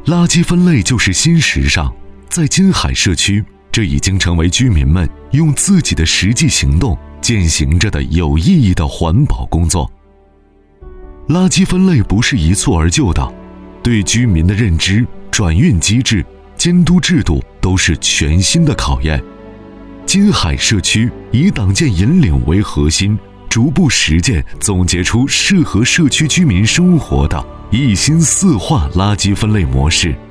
垃圾分类就是新时尚，在金海社区，这已经成为居民们用自己的实际行动践行着的有意义的环保工作。垃圾分类不是一蹴而就的，对居民的认知、转运机制、监督制度都是全新的考验。金海社区以党建引领为核心，逐步实践总结出适合社区居民生活的一心四化垃圾分类模式。